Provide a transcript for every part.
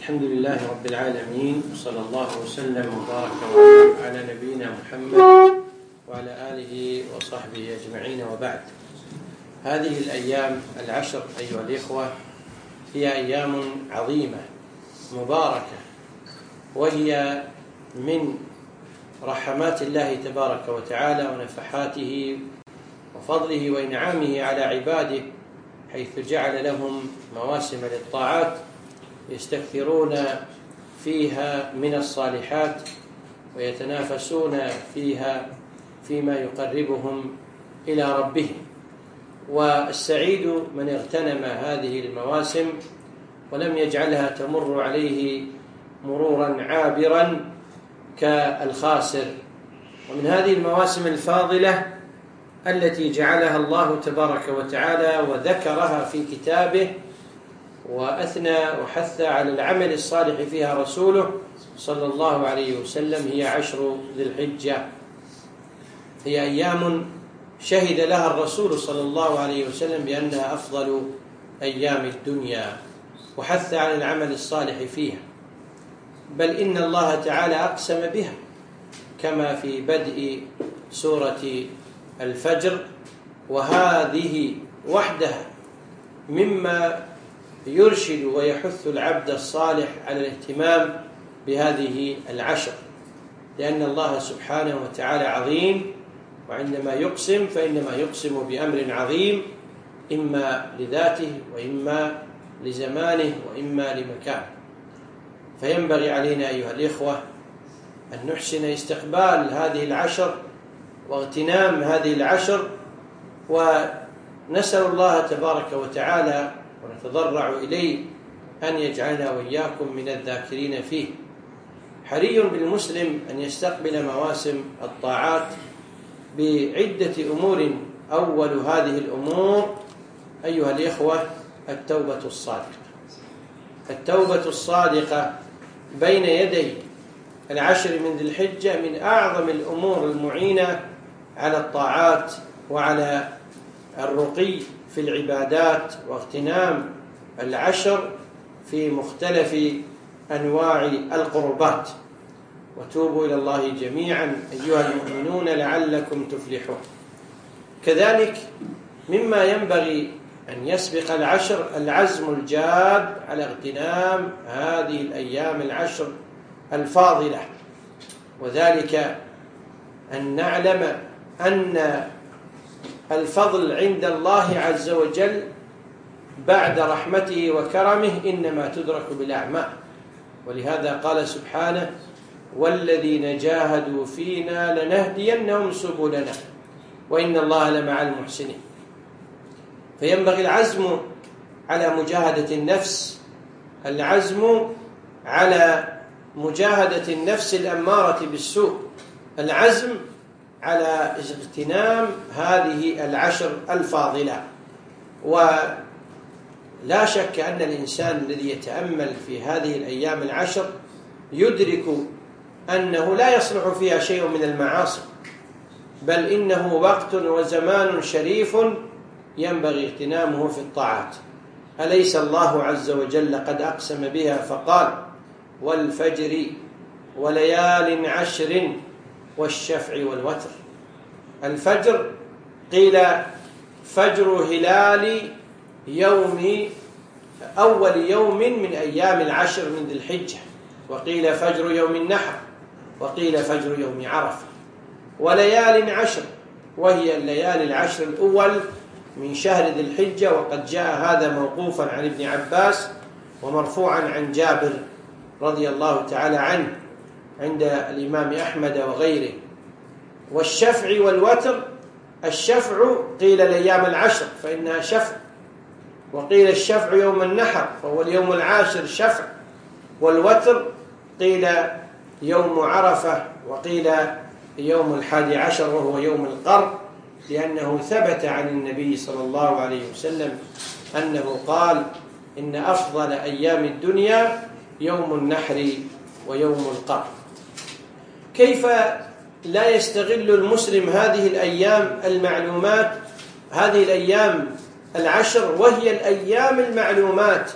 الحمد لله رب العالمين، وصلى الله وسلم وبارك وأنعم على نبينا محمد وعلى آله وصحبه أجمعين، وبعد. هذه الأيام العشر أيها الإخوة هي أيام عظيمة مباركة، وهي من رحمات الله تبارك وتعالى ونفحاته وفضله وإنعامه على عباده، حيث جعل لهم مواسم للطاعات يستكثرون فيها من الصالحات ويتنافسون فيها فيما يقربهم إلى ربهم. والسعيد من اغتنم هذه المواسم ولم يجعلها تمر عليه مرورا عابرا كالخاسر. ومن هذه المواسم الفاضلة التي جعلها الله تبارك وتعالى وذكرها في كتابه وأثنى وحث على العمل الصالح فيها رسوله صلى الله عليه وسلم، هي عشر ذي الحجة. هي أيام شهد لها الرسول صلى الله عليه وسلم بأنها أفضل أيام الدنيا، وحث على العمل الصالح فيها، بل إن الله تعالى أقسم بها كما في بدء سورة الفجر. وهذه وحدها مما يرشد ويحث العبد الصالح على الاهتمام بهذه العشر، لأن الله سبحانه وتعالى عظيم، وعندما يقسم فإنما يقسم بأمر عظيم، إما لذاته وإما لزمانه وإما لمكانه. فينبغي علينا أيها الإخوة أن نحسن استقبال هذه العشر واغتنام هذه العشر، ونسأل الله تبارك وتعالى ونتضرع إليه أن يجعلنا وإياكم من الذاكرين فيه. حري بالمسلم أن يستقبل مواسم الطاعات بعدة أمور. أول هذه الأمور أيها الإخوة التوبة الصادقة. التوبة الصادقة بين يدي العشر من ذي الحجة من أعظم الأمور المعينة على الطاعات وعلى الرقي في العبادات واغتنام العشر في مختلف أنواع القربات. وتوبوا إلى الله جميعا أيها المؤمنون لعلكم تفلحون. كذلك مما ينبغي أن يسبق العشر العزم الجاد على اغتنام هذه الأيام العشر الفاضلة، وذلك أن نعلم أن الفضل عند الله عز وجل بعد رحمته وكرمه إنما تدرك بالأعمال. ولهذا قال سبحانه: والذين جاهدوا فينا لنهدينهم سبلنا وإن الله لمع المحسنين. فينبغي العزم على مجاهدة النفس، العزم على مجاهدة النفس الأمارة بالسوء، العزم على اغتنام هذه العشر الفاضلة. ولا شك أن الإنسان الذي يتأمل في هذه الأيام العشر يدرك أنه لا يصلح فيها شيء من المعاصي، بل إنه وقت وزمان شريف ينبغي اغتنامه في الطاعات. أليس الله عز وجل قد أقسم بها فقال: والفجر وليال عشر والشفع والوتر. الفجر قيل فجر هلال أول يوم من أيام العشر من ذي الحجة، وقيل فجر يوم النحر، وقيل فجر يوم عرفة. وليال عشر وهي الليالي العشر الأول من شهر ذي الحجة، وقد جاء هذا موقوفا عن ابن عباس ومرفوعا عن جابر رضي الله تعالى عنه عند الإمام أحمد وغيره. والشفع والوتر، الشفع قيل الأيام العشر فإنها شفع، وقيل الشفع يوم النحر فهو اليوم العاشر شفع، والوتر قيل يوم عرفة، وقيل يوم 11 وهو يوم القر، لأنه ثبت عن النبي صلى الله عليه وسلم أنه قال: إن أفضل أيام الدنيا يوم النحر ويوم القر. كيف لا يستغل المسلم هذه الأيام المعلومات، هذه الأيام العشر وهي الأيام المعلومات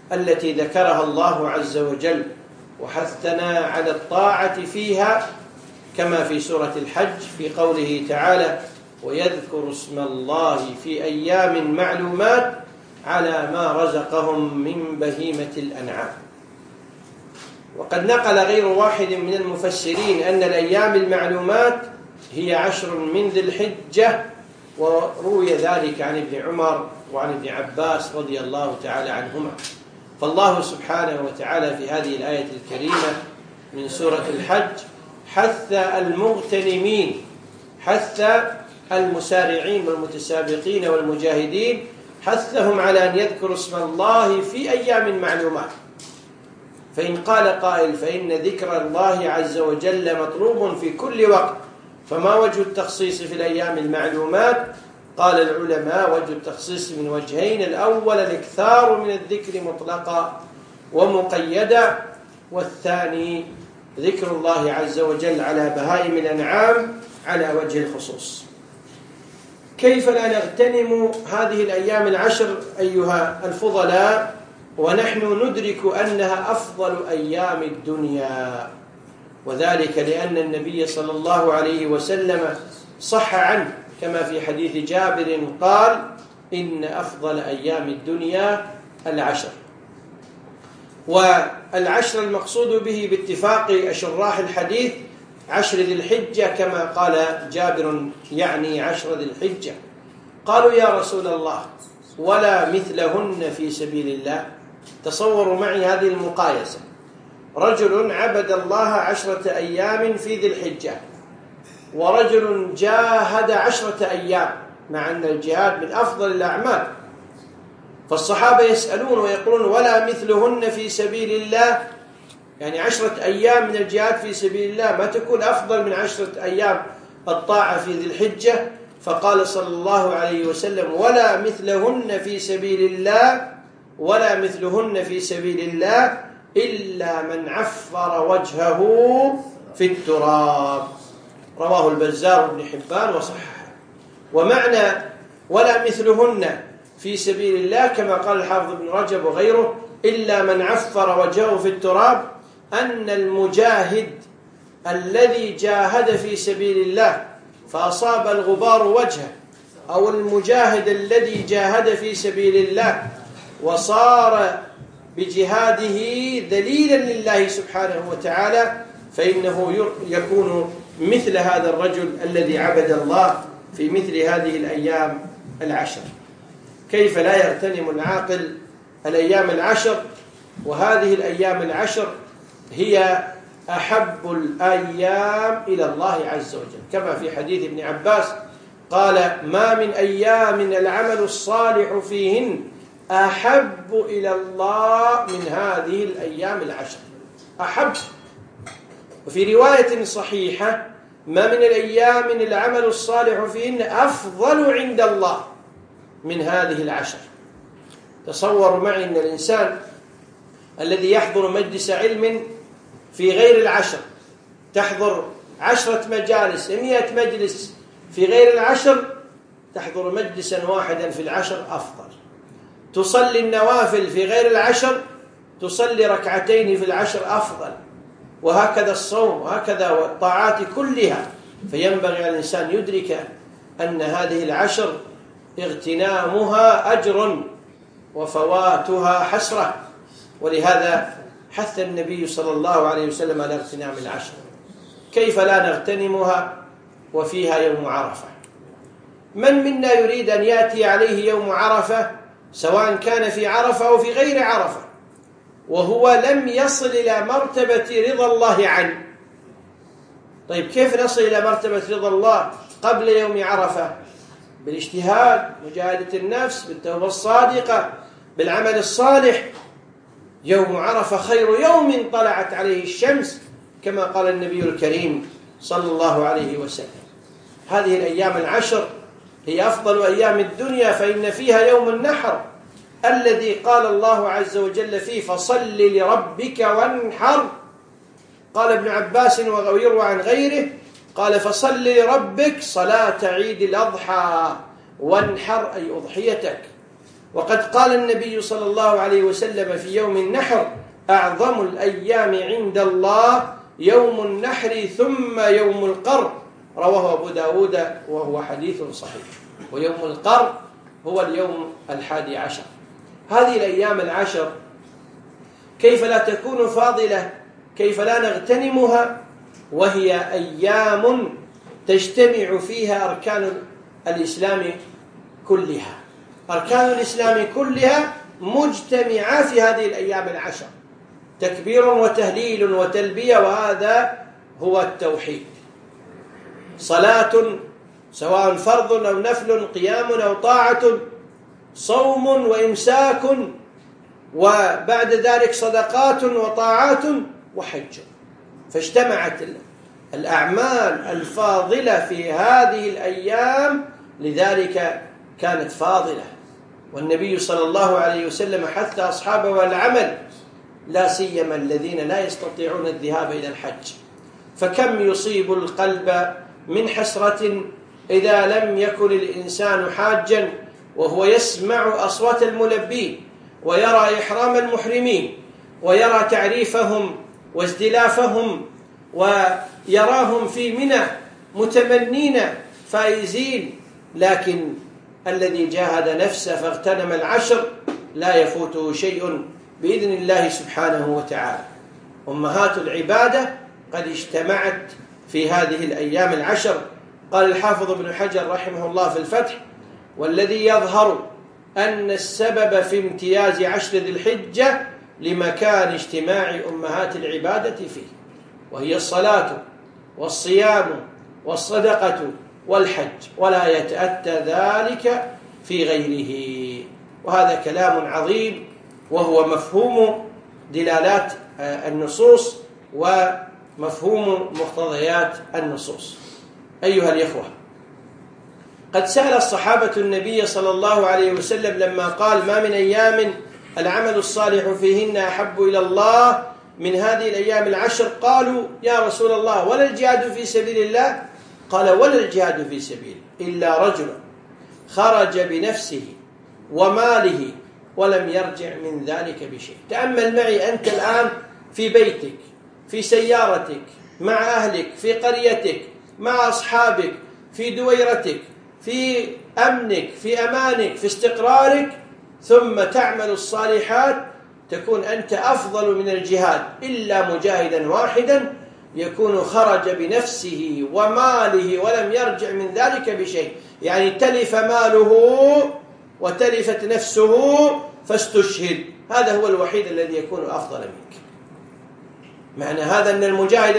التي ذكرها الله عز وجل وحثنا على الطاعة فيها، كما في سورة الحج في قوله تعالى: ويذكر اسم الله في أيام معلومات على ما رزقهم من بهيمة الأنعام. وقد نقل غير واحد من المفسرين أن الأيام المعلومات هي 10 من ذي الحجة، وروي ذلك عن ابن عمر وعن ابن عباس رضي الله تعالى عنهما. فالله سبحانه وتعالى في هذه الآية الكريمة من سورة الحج حث المغتنمين، حث المسارعين والمتسابقين والمجاهدين، حثهم على أن يذكروا اسم الله في أيام معلومات. فإن قال قائل: فإن ذكر الله عز وجل مطلوب في كل وقت، فما وجه التخصيص في الأيام المعلومات؟ قال العلماء: وجه التخصيص من وجهين: الأول الإكثار من الذكر مطلقا ومقيدا، والثاني ذكر الله عز وجل على بهائم الأنعام على وجه الخصوص. كيف لا نغتنم هذه الأيام 10 أيها الفضلاء ونحن ندرك أنها أفضل أيام الدنيا؟ وذلك لأن النبي صلى الله عليه وسلم صح عنه كما في حديث جابر قال: إن أفضل أيام الدنيا 10. والعشر المقصود به باتفاق شراح الحديث 10 ذي الحجة، كما قال جابر يعني 10 ذي الحجة. قالوا: يا رسول الله، ولا مثلهن في سبيل الله؟ تصوروا معي هذه المقايسة: رجل عبد الله 10 أيام في ذي الحجة، ورجل جاهد 10 أيام، مع أن الجهاد من أفضل الأعمال. فالصحابة يسألون ويقولون: ولا مثلهن في سبيل الله؟ يعني 10 أيام من الجهاد في سبيل الله ما تكون أفضل من 10 أيام الطاعة في ذي الحجة؟ فقال صلى الله عليه وسلم: ولا مثلهن في سبيل الله، ولا مثلهن في سبيل الله إلا من عفر وجهه في التراب. رواه البزار بن حبان وصححه. ومعنى ولا مثلهن في سبيل الله كما قال الحافظ ابن رجب وغيره: إلا من عفر وجهه في التراب، أن المجاهد الذي جاهد في سبيل الله فأصاب الغبار وجهه، أو المجاهد الذي جاهد في سبيل الله وصار بجهاده ذليلا لله سبحانه وتعالى، فإنه يكون مثل هذا الرجل الذي عبد الله في مثل هذه الأيام 10. كيف لا يغتنم العاقل الأيام 10؟ وهذه الأيام 10 هي أحب الأيام إلى الله عز وجل، كما في حديث ابن عباس قال: ما من أيام العمل الصالح فيهن أحب إلى الله من هذه الأيام 10. أحب. وفي رواية صحيحة: ما من الأيام العمل الصالح فيهن أفضل عند الله من هذه 10. تصوروا معي أن الإنسان الذي يحضر مجلس علم في غير 10، تحضر 10 مجالس 100 مجلس في غير 10، تحضر مجلسا واحدا في 10 أفضل. تصلي النوافل في غير 10، تصلي ركعتين في 10 أفضل. وهكذا الصوم، وهكذا والطاعات كلها. فينبغي على الإنسان يدرك أن هذه 10 اغتنامها أجر وفواتها حسرة، ولهذا حث النبي صلى الله عليه وسلم على اغتنام 10. كيف لا نغتنمها وفيها يوم عرفة؟ من منا يريد أن يأتي عليه يوم عرفة، سواء كان في عرفة أو في غير عرفة، وهو لم يصل إلى مرتبة رضا الله عنه؟ طيب كيف نصل إلى مرتبة رضا الله قبل يوم عرفة؟ بالاجتهاد، مجاهدة النفس، بالتوبة الصادقة، بالعمل الصالح. يوم عرفة خير يوم طلعت عليه الشمس، كما قال النبي الكريم صلى الله عليه وسلم. هذه الأيام 10 هي أفضل أيام الدنيا، فإن فيها يوم النحر الذي قال الله عز وجل فيه: فصل لربك وانحر. قال ابن عباس ويروى عن غيره قال: فصل لربك صلاة عيد الأضحى، وانحر أي أضحيتك. وقد قال النبي صلى الله عليه وسلم في يوم النحر: أعظم الأيام عند الله يوم النحر ثم يوم القر، رواه أبو داود وهو حديث صحيح. ويوم القر هو اليوم 11. هذه الأيام 10 كيف لا تكون فاضلة؟ كيف لا نغتنمها؟ وهي أيام تجتمع فيها أركان الإسلام كلها. أركان الإسلام كلها مجتمعة في هذه الأيام 10: تكبير وتهليل وتلبية، وهذا هو التوحيد. صلاة سواء فرض أو نفل، قيام أو طاعة، صوم وإمساك، وبعد ذلك صدقات وطاعات وحج. فاجتمعت الأعمال الفاضلة في هذه الأيام، لذلك كانت فاضلة. والنبي صلى الله عليه وسلم حث أصحابه على العمل، لا سيما الذين لا يستطيعون الذهاب إلى الحج. فكم يصيب القلب من حسرة إذا لم يكن الإنسان حاجا وهو يسمع أصوات الملبين، ويرى إحرام المحرمين، ويرى تعريفهم وازدلافهم، ويراهم في منى متمنين فائزين. لكن الذي جاهد نفسه فاغتنم 10 لا يفوته شيء بإذن الله سبحانه وتعالى. أمهات العبادة قد اجتمعت في هذه الأيام 10. قال الحافظ ابن حجر رحمه الله في الفتح: والذي يظهر أن السبب في امتياز 10 ذي الحجة لمكان اجتماع أمهات العبادة فيه، وهي الصلاة والصيام والصدقة والحج، ولا يتأتى ذلك في غيره. وهذا كلام عظيم، وهو مفهوم دلالات النصوص ومفهوم مقتضيات النصوص. أيها الإخوة، قد سأل الصحابة النبي صلى الله عليه وسلم لما قال: ما من أيام العمل الصالح فيهن أحب إلى الله من هذه الأيام 10. قالوا: يا رسول الله، ولا الجهاد في سبيل الله؟ قال: ولا الجهاد في سبيله إلا رجل خرج بنفسه وماله ولم يرجع من ذلك بشيء. تأمل معي أنت الآن في بيتك، في سيارتك، مع أهلك، في قريتك، مع أصحابك، في دويرتك، في أمنك، في أمانك، في استقرارك، ثم تعمل الصالحات، تكون أنت أفضل من الجهاد، إلا مجاهدا واحدا يكون خرج بنفسه وماله ولم يرجع من ذلك بشيء، يعني تلف ماله وتلفت نفسه فاستشهد. هذا هو الوحيد الذي يكون أفضل منك. معنى هذا أن المجاهد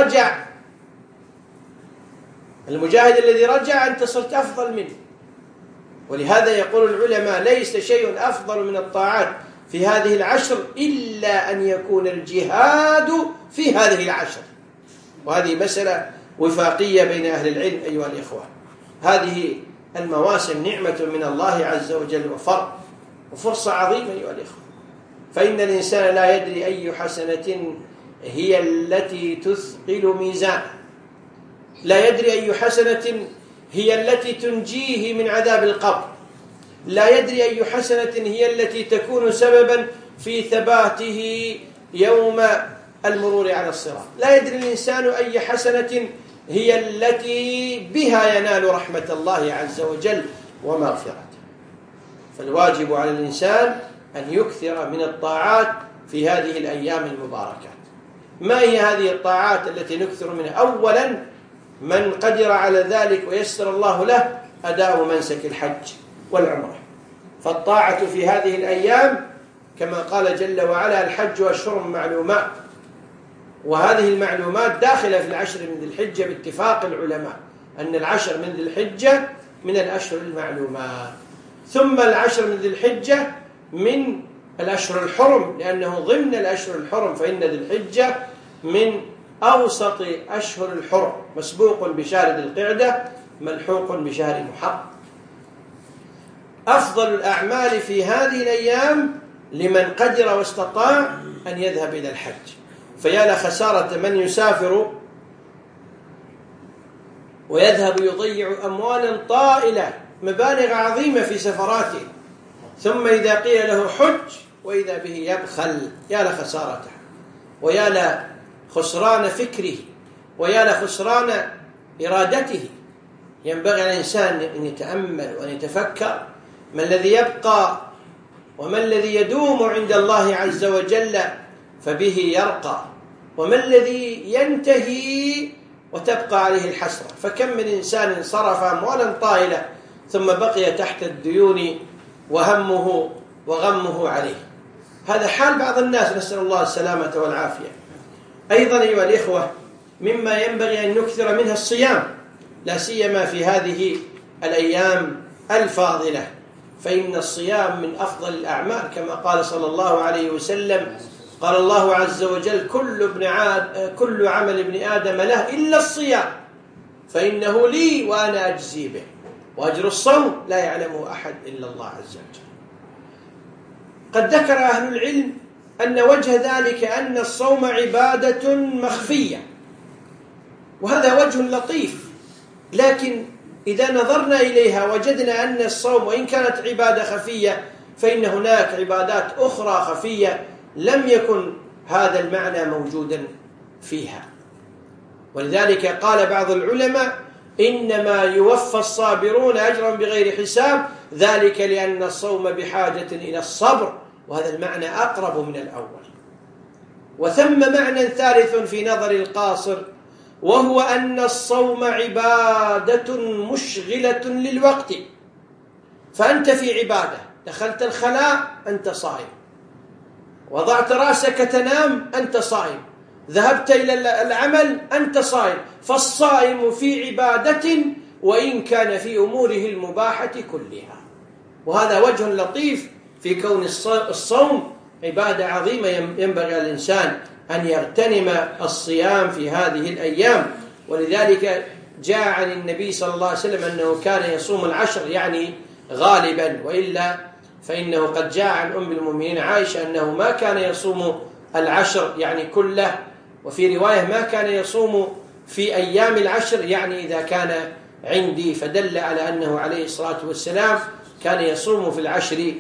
الذي رجع أنت صرت أفضل منه. ولهذا يقول العلماء: ليس شيء أفضل من الطاعات في هذه 10 إلا أن يكون الجهاد في هذه 10. وهذه مسألة وفاقية بين أهل العلم أيها الإخوة. هذه المواسم نعمة من الله عز وجل وفرصة عظيمة أيها الإخوة. فإن الإنسان لا يدري أي حسنة هي التي تثقل ميزانه، لا يدري أي حسنة هي التي تنجيه من عذاب القبر، لا يدري أي حسنة هي التي تكون سببا في ثباته يوم المرور على الصراط، لا يدري الإنسان أي حسنة هي التي بها ينال رحمة الله عز وجل ومغفرته. فالواجب على الإنسان أن يكثر من الطاعات في هذه الأيام المباركات. ما هي هذه الطاعات التي نكثر منها؟ أولا، من قدر على ذلك ويسر الله له أداء منسك الحج والعمرة. فالطاعة في هذه الأيام كما قال جل وعلا: الحج أشهر معلومات، وهذه المعلومات داخلة في 10 من ذي الحجة باتفاق العلماء، أن 10 من ذي الحجة من الأشهر المعلومات. ثم 10 من ذي الحجة من الأشهر الحرم، لأنه ضمن الأشهر الحرم، فإن ذي الحجة من أوسط أشهر الحرم، مسبوق بشهر ذي القعدة، ملحوق بشهر محرم. أفضل الأعمال في هذه الأيام لمن قدر واستطاع أن يذهب إلى الحج. فيا لخسارة من يسافر ويذهب يضيع أموالا طائلة، مبالغ عظيمة في سفراته، ثم إذا قيل له حج وإذا به يبخل، يا لخسارته ويا لخسران فكره ويا لخسران إرادته. ينبغي على الإنسان أن يتأمل وأن يتفكر ما الذي يبقى وما الذي يدوم عند الله عز وجل فبه يرقى، وما الذي ينتهي وتبقى عليه الحسرة. فكم من إنسان صرف أموالا طائلة ثم بقي تحت الديون وهمه وغمه عليه. هذا حال بعض الناس، نسأل الله السلامة والعافية. أيضا أيها الإخوة، مما ينبغي أن نكثر منها الصيام، لا سيما في هذه الأيام الفاضلة، فإن الصيام من أفضل الأعمال كما قال صلى الله عليه وسلم. قال الله عز وجل: كل عمل ابن آدم له إلا الصيام فإنه لي وأنا أجزي به، وأجر الصوم لا يعلمه أحد إلا الله عز وجل. قد ذكر أهل العلم أن وجه ذلك أن الصوم عبادة مخفية، وهذا وجه لطيف، لكن إذا نظرنا إليها وجدنا أن الصوم وإن كانت عبادة خفية فإن هناك عبادات أخرى خفية لم يكن هذا المعنى موجودا فيها. ولذلك قال بعض العلماء: إنما يوفى الصابرون أجرا بغير حساب، ذلك لأن الصوم بحاجة إلى الصبر، وهذا المعنى أقرب من الأول. وثم معنى ثالث في نظر القاصر، وهو أن الصوم عبادة مشغلة للوقت. فأنت في عبادة، دخلت الخلاء أنت صائم، وضعت رأسك تنام أنت صائم، ذهبت إلى العمل أنت صائم. فالصائم في عبادة وإن كان في أموره المباحة كلها. وهذا وجه لطيف في كون الصوم عبادة عظيمة ينبغي على الإنسان أن يغتنم الصيام في هذه الأيام. ولذلك جاء عن النبي صلى الله عليه وسلم أنه كان يصوم العشر، يعني غالبا، وإلا فإنه قد جاء عن أم المؤمنين عائشة أنه ما كان يصوم العشر يعني كله، وفي رواية ما كان يصوم في أيام العشر يعني إذا كان عندي، فدل على أنه عليه الصلاة والسلام كان يصوم في العشر،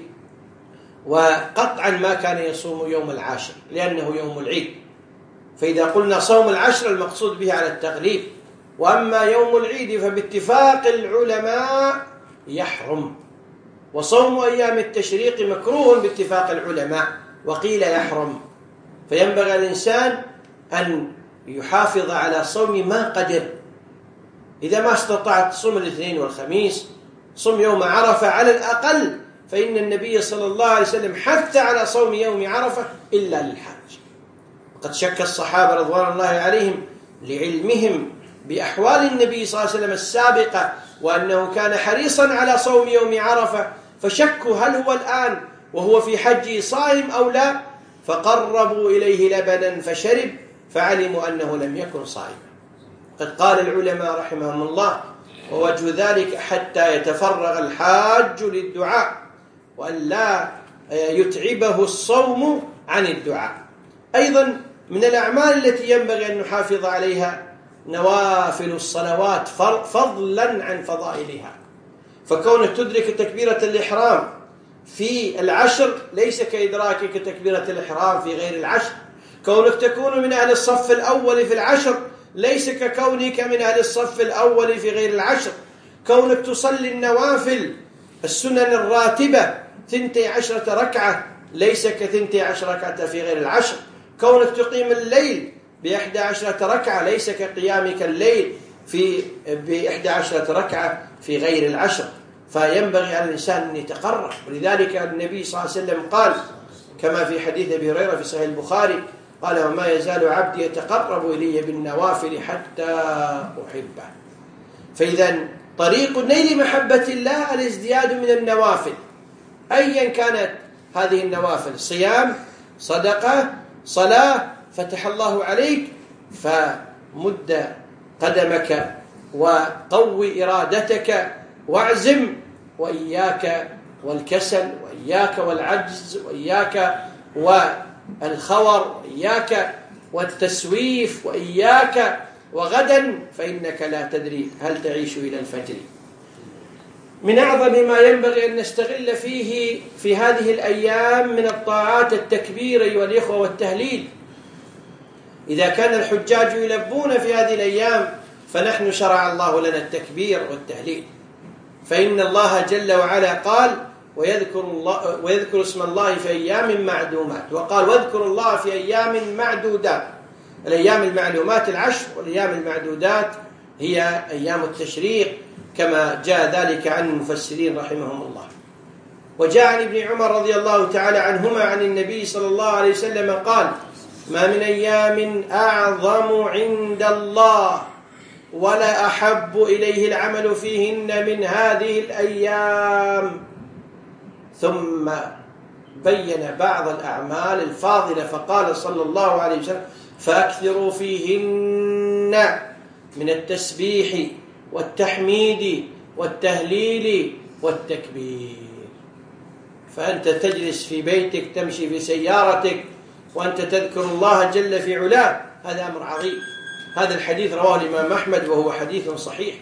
وقطعا ما كان يصوم يوم العاشر لأنه يوم العيد. فإذا قلنا صوم العشر المقصود به على التغليب، وأما يوم العيد فباتفاق العلماء يحرم، وصوم أيام التشريق مكروه باتفاق العلماء وقيل يحرم. فينبغي الإنسان أن يحافظ على صوم ما قدر. إذا ما استطعت صوم الاثنين والخميس، صوم يوم عرفة على الأقل، فإن النبي صلى الله عليه وسلم حث على صوم يوم عرفة إلا للحاج. وقد شك الصحابة رضوان الله عليهم لعلمهم بأحوال النبي صلى الله عليه وسلم السابقة، وأنه كان حريصا على صوم يوم عرفة، فشكوا هل هو الآن وهو في حجه صائم أو لا، فقربوا إليه لبنا فشرب فعلموا أنه لم يكن صائما. قد قال العلماء رحمهم الله: ووجه ذلك حتى يتفرغ الحاج للدعاء، وأن لا يتعبه الصوم عن الدعاء. أيضا من الأعمال التي ينبغي أن نحافظ عليها نوافل الصلوات فضلا عن فضائلها. فكونك تدرك تكبيرة الإحرام في العشر ليس كإدراكك تكبيرة الإحرام في غير العشر. كونك تكون من أهل الصف الأول في العشر ليس ككونك من أهل الصف الأول في غير العشر. كونك تصلي النوافل السنن الراتبة 12 ركعة ليس ك12 ركعة في غير العشر. كونك تقيم الليل ب11 ركعة ليس كقيامك الليل ب11 ركعة في غير العشر. فينبغي على الإنسان أن يتقرب. ولذلك النبي صلى الله عليه وسلم قال كما في حديث أبي هريرة في صحيح البخاري قال: وما يزال عبدي يتقرب إلي بالنوافل حتى أحبه. فإذا طريق نيل محبة الله الازدياد من النوافل أيا كانت هذه النوافل، صيام، صدقة، صلاة، فتح الله عليك. فمد قدمك وقوي إرادتك واعزم، وإياك والكسل، وإياك والعجز، وإياك والخور، وإياك والتسويف، وإياك وغدا فإنك لا تدري هل تعيش إلى الفجر. من أعظم ما ينبغي أن نستغل فيه في هذه الأيام من الطاعات التكبير أيها الإخوة والتهليل. إذا كان الحجاج يلبون في هذه الأيام فنحن شرع الله لنا التكبير والتهليل، فإن الله جل وعلا قال ويذكر اسم الله في أيام معدومات، وقال واذكروا الله في أيام معدودات. الأيام المعلومات العشر، والأيام المعدودات هي أيام التشريق كما جاء ذلك عن المفسرين رحمهم الله. وجاء عن ابن عمر رضي الله تعالى عنهما عن النبي صلى الله عليه وسلم قال ما من أيام أعظم عند الله ولا أحب إليه العمل فيهن من هذه الأيام. ثم بين بعض الأعمال الفاضلة فقال صلى الله عليه وسلم فأكثروا فيهن من التسبيح والتحميد والتهليل والتكبير. فأنت تجلس في بيتك، تمشي في سيارتك وأنت تذكر الله جل في علاه، هذا أمر عظيم. هذا الحديث رواه الإمام أحمد وهو حديث صحيح.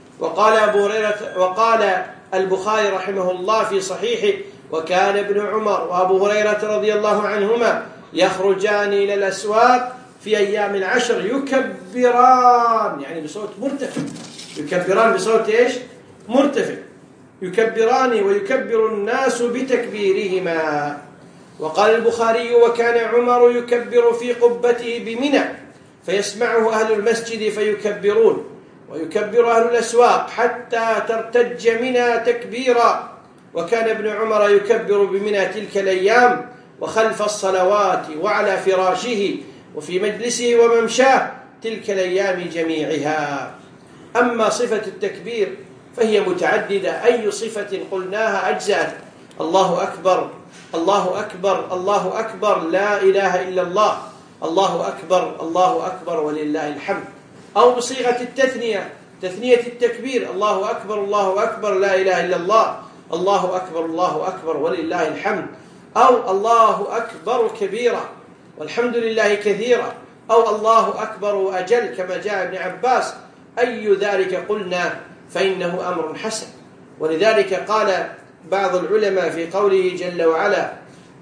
وقال البخاري رحمه الله في صحيحه وكان ابن عمر وأبو هريرة رضي الله عنهما يخرجان إلى الأسواق في أيام العشر يكبران، يعني بصوت مرتفع، يكبران بصوت إيش؟ مرتفع، يكبران ويكبر الناس بتكبيرهما. وقال البخاري وكان عمر يكبر في قبته بمنى فيسمعه أهل المسجد فيكبرون، ويكبر أهل الأسواق حتى ترتج منى تكبيرا. وكان ابن عمر يكبر بمنى تلك الأيام وخلف الصلوات وعلى فراشه وفي مجلسه وممشاه تلك الأيام جميعها. أما صفة التكبير فهي متعددة، أي صفة قلناها أجزأت. الله أكبر، الله أكبر، الله أكبر، لا إله إلا الله، الله أكبر، الله أكبر ولله الحمد. أو بصيغة التثنية، تثنية التكبير، الله أكبر، الله أكبر، لا إله إلا الله، الله أكبر، الله أكبر ولله الحمد. أو الله أكبر كبيرا والحمد لله كثيرا، أو الله أكبر أجل كما جاء ابن عباس. أي ذلك قلنا فإنه أمر حسن. ولذلك قال بعض العلماء في قوله جل وعلا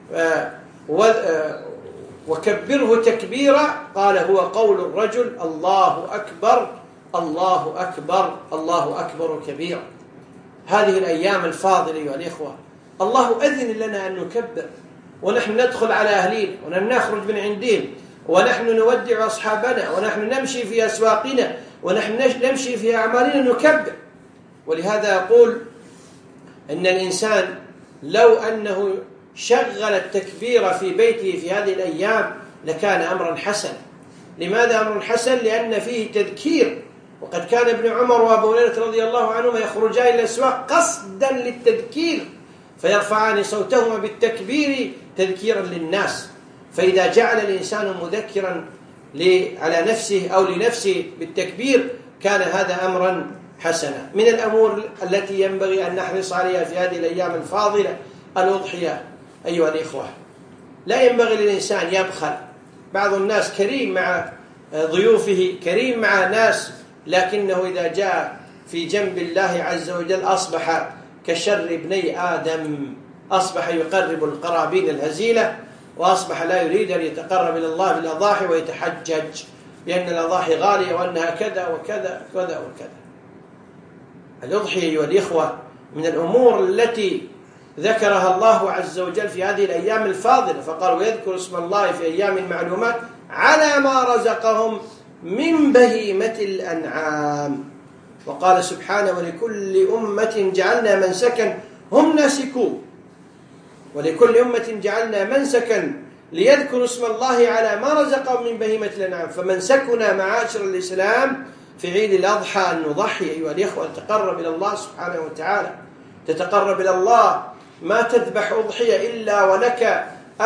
وكبره تكبيرا، قال هو قول الرجل الله أكبر، الله أكبر، الله أكبر كبيرا. هذه الأيام الفاضلة أيها الإخوة الله أذن لنا أن نكبر، ونحن ندخل على أهلين ونحن نخرج من عندهم، ونحن نودع أصحابنا، ونحن نمشي في أسواقنا، ونحن نمشي في أعمالنا نكبر. ولهذا أقول أن الإنسان لو أنه شغل التكبير في بيته في هذه الأيام لكان أمرا حسنا. لماذا أمر حسن؟ لأن فيه تذكير. وقد كان ابن عمر وأبو هريرة رضي الله عنهما يخرجان إلى الأسواق قصدا للتذكير فيرفعان صوتهما بالتكبير تذكيرا للناس. فإذا جعل الإنسان مذكرا على نفسه أو لنفسه بالتكبير كان هذا أمرا حسنا. من الأمور التي ينبغي أن نحرص عليها في هذه الأيام الفاضلة الأضحية أيها الإخوة. لا ينبغي للإنسان يبخل. بعض الناس كريم مع ضيوفه، كريم مع ناس، لكنه إذا جاء في جنب الله عز وجل أصبح كشر ابني آدم، أصبح يقرب القرابين الهزيلة، وأصبح لا يريد أن يتقرب إلى الله بالأضاحي ويتحجج بأن الأضاحي غالية وأنها كذا وكذا كذا وكذا. الأضحية أيها الإخوة من الأمور التي ذكرها الله عز وجل في هذه الأيام الفاضلة، فقال ويذكر اسم الله في أيام معلومات على ما رزقهم من بهيمة الأنعام. وقال سبحانه ولكل أمة جعلنا منسكا هم ناسكوه، ولكل أمة جعلنا منسكا ليذكروا اسم الله على ما رزقهم من بهيمة الأنعام. فمنسكنا معاشر الإسلام في عيد الأضحى أن نضحي أيها الإخوة، نتقرب إلى الله سبحانه وتعالى. تتقرب إلى الله، ما تذبح أضحية إلا ولك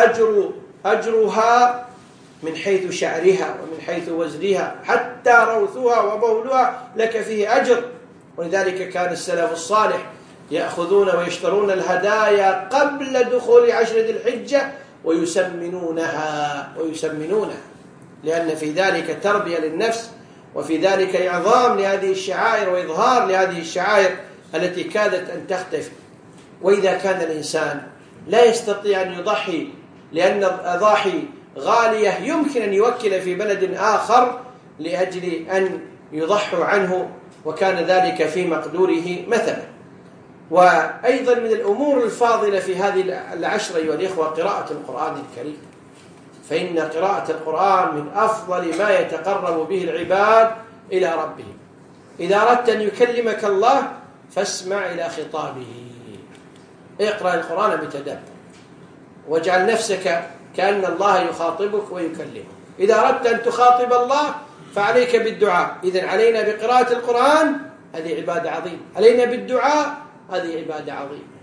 أجرها من حيث شعرها ومن حيث وزنها، حتى روثها وبولها لك فيه أجر. ولذلك كان السلف الصالح يأخذون ويشترون الهدايا قبل دخول عشر ذي الحجة ويسمنونها لأن في ذلك تربية للنفس، وفي ذلك إعظام لهذه الشعائر وإظهار لهذه الشعائر التي كادت أن تختفي. وإذا كان الإنسان لا يستطيع أن يضحي لأن الأضاحي غالية، يمكن أن يوكل في بلد آخر لأجل أن يضحوا عنه، وكان ذلك في مقدوره مثلا. وأيضا من الأمور الفاضلة في هذه العشر أيها الإخوة قراءة القرآن الكريم، فإن قراءة القرآن من أفضل ما يتقرب به العباد إلى ربهم. إذا أردت أن يكلمك الله فاسمع إلى خطابه، اقرأ القرآن بتدبر، واجعل نفسك كأن الله يخاطبك ويكلمك. إذا أردت أن تخاطب الله فعليك بالدعاء. إذن علينا بقراءة القرآن، هذه عبادة عظيمة. علينا بالدعاء، هذه عبادة عظيمة.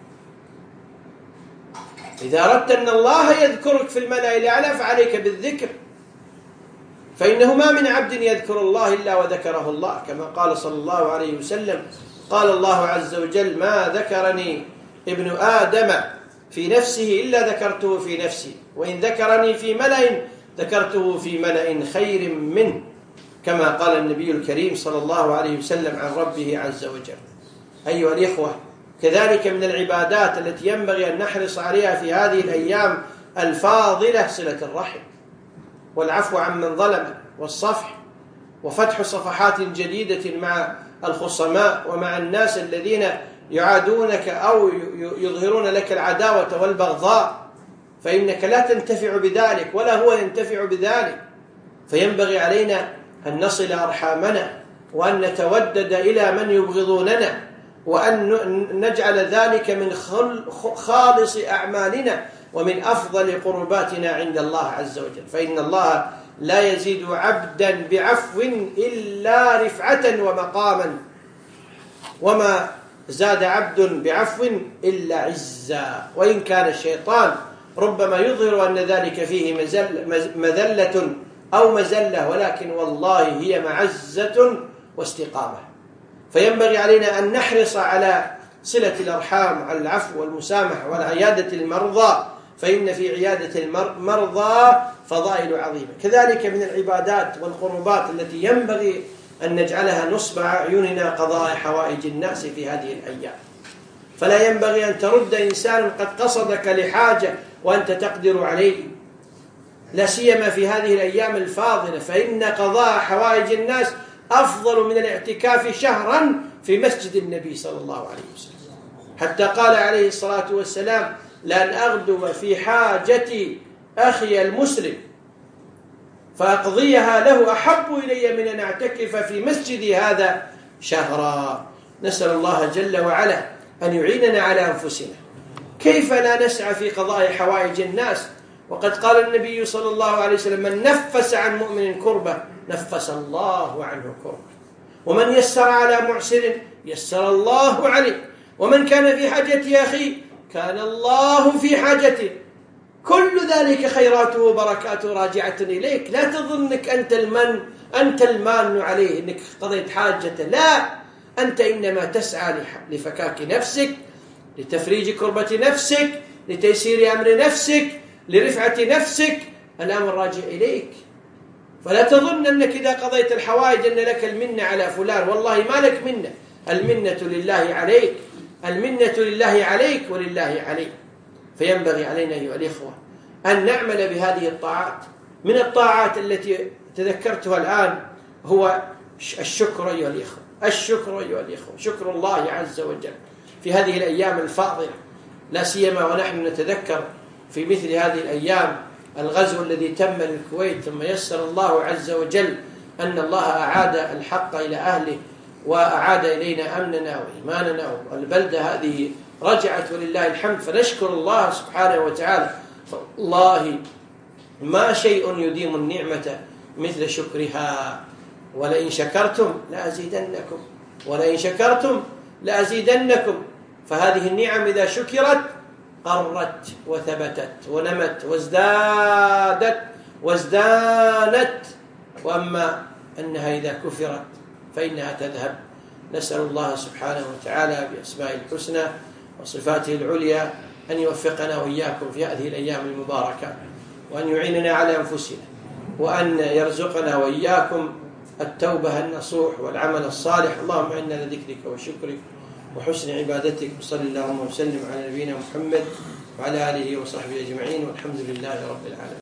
إذا أردت أن الله يذكرك في الملأ الأعلى فعليك بالذكر، فإنه ما من عبد يذكر الله إلا وذكره الله، كما قال صلى الله عليه وسلم: قال الله عز وجل: ما ذكرني ابن آدم في نفسه إلا ذكرته في نفسي، وإن ذكرني في ملأ ذكرته في ملأ خير منه، كما قال النبي الكريم صلى الله عليه وسلم عن ربه عز وجل. أيها الإخوة، كذلك من العبادات التي ينبغي أن نحرص عليها في هذه الأيام الفاضلة صلة الرحم، والعفو عمن ظلم، والصفح، وفتح صفحات جديدة مع الخصماء ومع الناس الذين يعادونك أو يظهرون لك العداوة والبغضاء، فإنك لا تنتفع بذلك ولا هو ينتفع بذلك. فينبغي علينا أن نصل أرحامنا، وأن نتودد إلى من يبغضوننا، وأن نجعل ذلك من خالص أعمالنا ومن أفضل قرباتنا عند الله عز وجل. فإن الله لا يزيد عبدا بعفو إلا رفعة ومقاما، وما زاد عبد بعفو إلا عزا. وإن كان الشيطان ربما يظهر أن ذلك فيه مذلة أو مزلة، ولكن والله هي معزة واستقامة. فينبغي علينا أن نحرص على صلة الأرحام، على العفو والمسامحة والعيادة المرضى، فإن في عيادة المرضى فضائل عظيمة. كذلك من العبادات والقربات التي ينبغي أن نجعلها نصب أعيننا قضاء حوائج الناس في هذه الأيام. فلا ينبغي أن ترد إنسان قد قصدك لحاجة وأنت تقدر عليه، لا سيما في هذه الأيام الفاضلة، فإن قضاء حوائج الناس أفضل من الاعتكاف شهرا في مسجد النبي صلى الله عليه وسلم، حتى قال عليه الصلاة والسلام: لأن أغدو في حاجة أخي المسلم فأقضيها له أحب إلي من أن أعتكف في مسجدي هذا شهرا. نسأل الله جل وعلا أن يعيننا على أنفسنا. كيف لا نسعى في قضاء حوائج الناس؟ وقد قال النبي صلى الله عليه وسلم: من نفس عن مؤمن كربة نفس الله عنه كربة، ومن يسر على معسر يسر الله عليه، ومن كان في حاجة أخيه كان الله في حاجته. كل ذلك خيراته وبركاته راجعة إليك. لا تظنك أنت المان عليه إنك قضيت حاجته، لا، أنت إنما تسعى لفكاك نفسك، لتفريج كربة نفسك، لتيسير أمر نفسك، لرفعة نفسك. الأمر راجع إليك. فلا تظن أنك إذا قضيت الحوائج أن لك المنة على فلان، والله ما لك منة. المنة لله عليك، المنة لله عليك ولله عليك. فينبغي علينا أيها الإخوة أن نعمل بهذه الطاعات. من الطاعات التي تذكرتها الآن هو الشكر أيها الإخوة، الشكر أيها الإخوة، شكر الله عز وجل في هذه الأيام الفاضلة، لا سيما ونحن نتذكر في مثل هذه الأيام الغزو الذي تم للكويت، ثم يسر الله عز وجل أن الله أعاد الحق إلى أهله، وأعاد إلينا أمننا وإيماننا، والبلدة هذه رجعت ولله الحمد. فنشكر الله سبحانه وتعالى. فالله ما شيء يديم النعمة مثل شكرها، ولئن شكرتم لأزيدنكم، ولئن شكرتم لأزيدنكم. فهذه النعم إذا شكرت قرت وثبتت ونمت وازدانت، وأما أنها إذا كفرت فإنها تذهب. نسأل الله سبحانه وتعالى بأسمائه الحسنى وصفاته العليا أن يوفقنا وإياكم في هذه الأيام المباركة، وأن يعيننا على أنفسنا، وأن يرزقنا وإياكم التوبة النصوح والعمل الصالح. اللهم إنا لذكرك وشكرك وحسن عبادتك. وصل اللهم وسلم على نبينا محمد وعلى آله وصحبه أجمعين، والحمد لله رب العالمين.